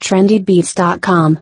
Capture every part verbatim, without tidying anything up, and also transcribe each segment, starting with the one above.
trendy beats dot com.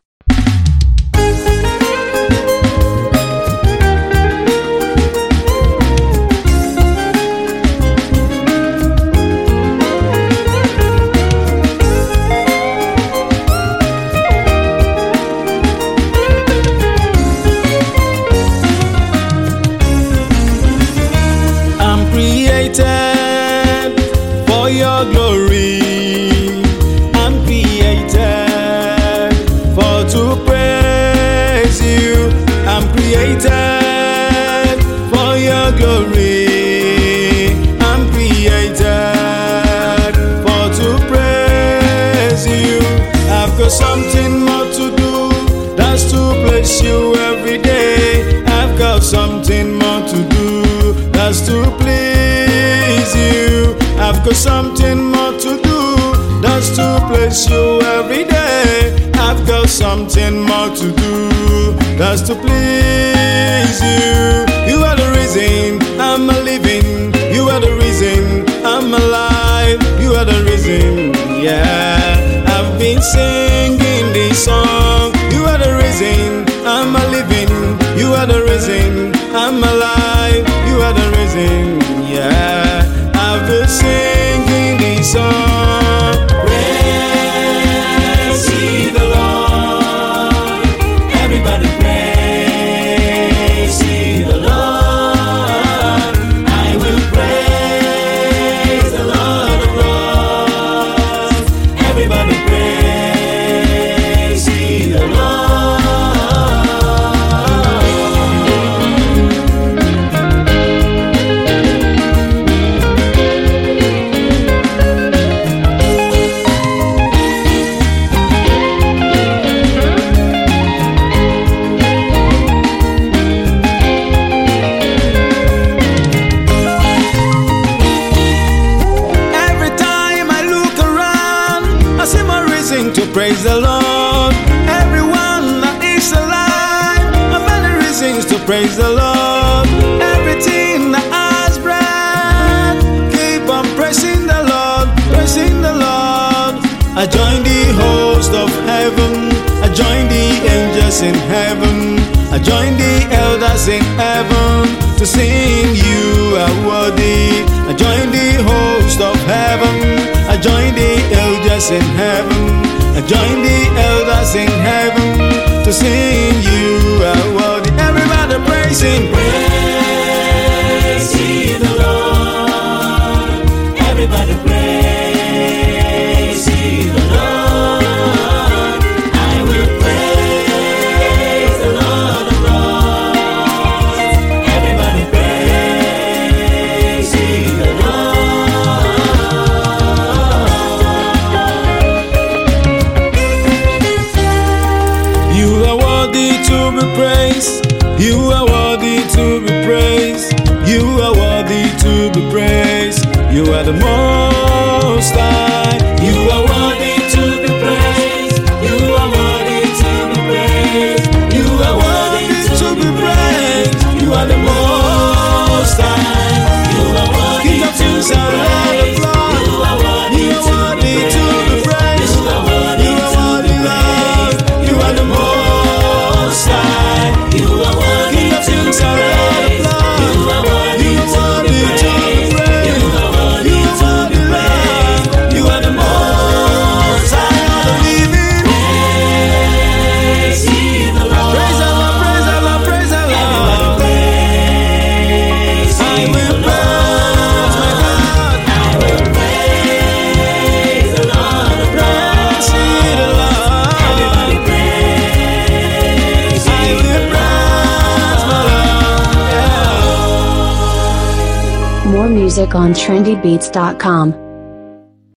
For your glory, I'm created for to praise you. I'm created for your glory. I'm created for to praise you. I've got something more to do, that's to bless you every day. I've got something more to do, that's to please you. I've got something more to do, that's to bless you every day. I've got something more to do, that's to please you. You are the reason I'm living. You are the reason I'm alive. You are the reason, yeah. I've been singing this song. You are the reason I'm living. You are the reason I'm alive. You are the reason, yeah. I've been singing this song. Praise ye the Lord. Everybody praise ye the Lord. I will praise the Lord of Lords. Everybody praise ye the Lord. To praise the Lord, everyone that is alive, have many reasons to praise the Lord. Everything that has breath, keep on praising the Lord, praising the Lord. I join the host of heaven, I join the angels in heaven, I join the elders in heaven to sing you are worthy. I join the host of heaven, I join the angels in heaven, I join the elders in heaven to sing you are worthy. Everybody praise him. Praise ye the Lord. Everybody praise ye the Lord. I will praise the Lord of Lords. Everybody praise ye the Lord. You are worthy to be praised. You are worthy to be praised. You are worthy to be praised. You are the most high. You are worthy to be praised. You are worthy to be praised. You are worthy to be praised. You are the most high. You are worthy to be praised. You are worthy to be praised. You are worthy to be praised. You are the most high. You are worthy to be praised. You are worthy to be praised. You are worthy to be praised. You are the most high. Praise ye the Lord. Praise Allah, praise Allah, praise Allah. Praise I will praise my God. I will praise the Lord of Lords. Praise ye the Lord. Everybody praise. I will praise my Lord. Yeah. More music on trendy beats dot com.